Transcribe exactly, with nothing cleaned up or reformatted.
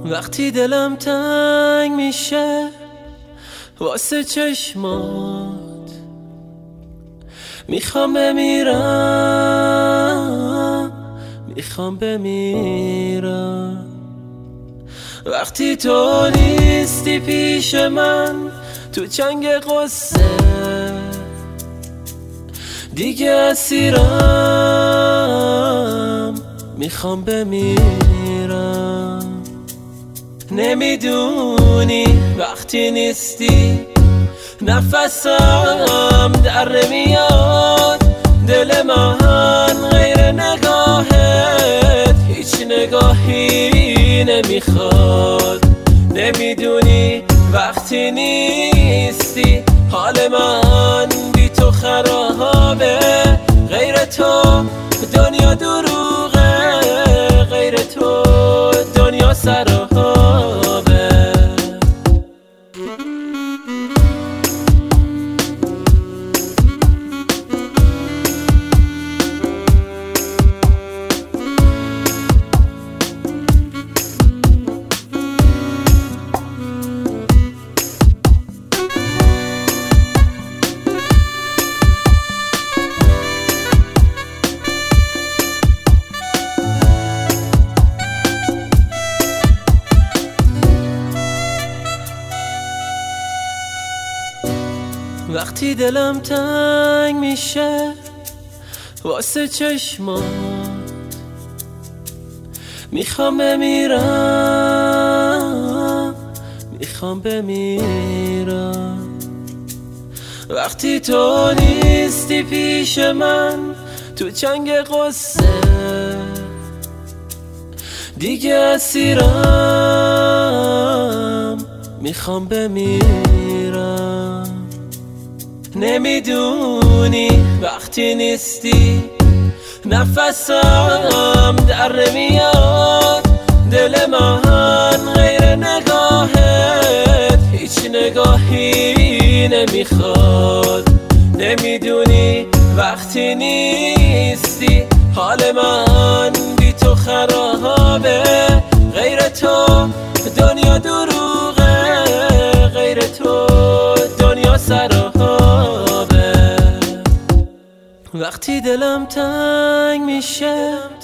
وقتی دلم تنگ میشه واسه چشمات، میخوام بمیرم، میخوام بمیرم. وقتی تو نیستی پیش من تو چنگ قصه، دیگه اسیرم، میخوام بمیرم. نمیدونی وقتی نیستی نفسم در میاد، دل من غیر نگاهت هیچ نگاهی نمیخواد. نمیدونی وقتی نیستی حال من بی تو خرابه، غیر تو دنیا دروغه، غیر تو دنیا سرابه. وقتی دلم تنگ میشه واسه چشمات، میخوام بمیرم، میخوام بمیرم. وقتی تو نیستی پیش من تو چنگ قصه، دیگه اسیرم، میخوام بمیرم. نمیدونی وقتی نیستی نفسم در میاد، دل من غیر نگاهت هیچ نگاهی نمیخواد. نمیدونی وقتی نیستی حال من بی تو خرابه، غیر تو دنیا دروغه، غیر تو دنیا سرابه. وقتی دلم تنگ میشه